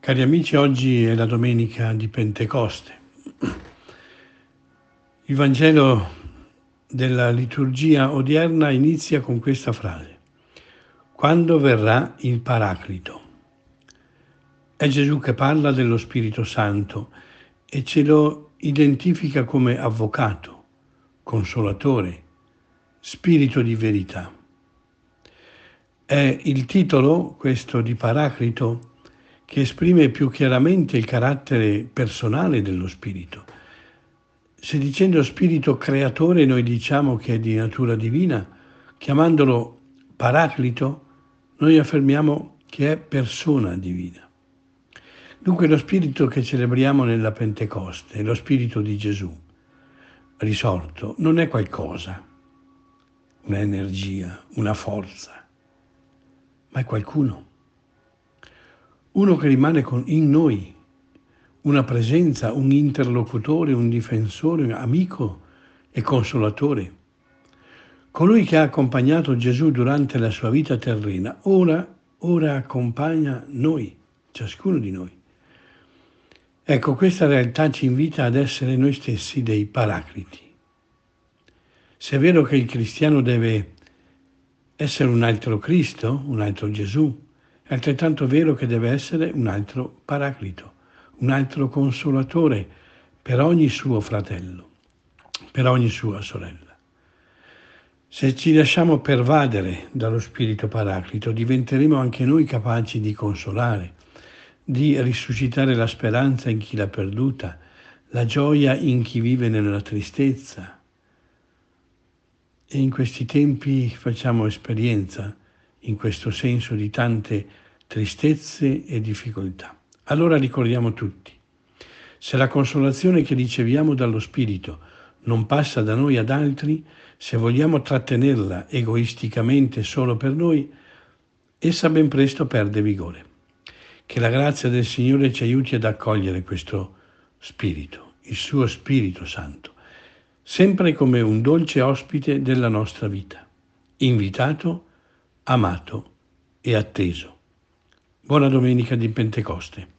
Cari amici, oggi è la domenica di Pentecoste. Il Vangelo della liturgia odierna inizia con questa frase: quando verrà il Paraclito. È Gesù che parla dello Spirito Santo e ce lo identifica come avvocato, consolatore, spirito di verità. È il titolo, questo di Paraclito, che esprime più chiaramente il carattere personale dello Spirito. Se dicendo Spirito creatore noi diciamo che è di natura divina, chiamandolo Paraclito, noi affermiamo che è persona divina. Dunque lo Spirito che celebriamo nella Pentecoste, lo Spirito di Gesù risorto, non è qualcosa, un'energia, una forza, ma è qualcuno. Uno che rimane in noi, una presenza, un interlocutore, un difensore, un amico e consolatore. Colui che ha accompagnato Gesù durante la sua vita terrena, ora accompagna noi, ciascuno di noi. Ecco, questa realtà ci invita ad essere noi stessi dei paracliti. Se è vero che il cristiano deve essere un altro Cristo, un altro Gesù, è altrettanto vero che deve essere un altro Paraclito, un altro consolatore per ogni suo fratello, per ogni sua sorella. Se ci lasciamo pervadere dallo Spirito Paraclito, diventeremo anche noi capaci di consolare, di risuscitare la speranza in chi l'ha perduta, la gioia in chi vive nella tristezza. E in questi tempi facciamo esperienza in questo senso di tante tristezze e difficoltà. Allora ricordiamo tutti, se la consolazione che riceviamo dallo Spirito non passa da noi ad altri, se vogliamo trattenerla egoisticamente solo per noi, essa ben presto perde vigore. Che la grazia del Signore ci aiuti ad accogliere questo Spirito, il suo Spirito Santo, sempre come un dolce ospite della nostra vita, invitato, amato e atteso. Buona domenica di Pentecoste.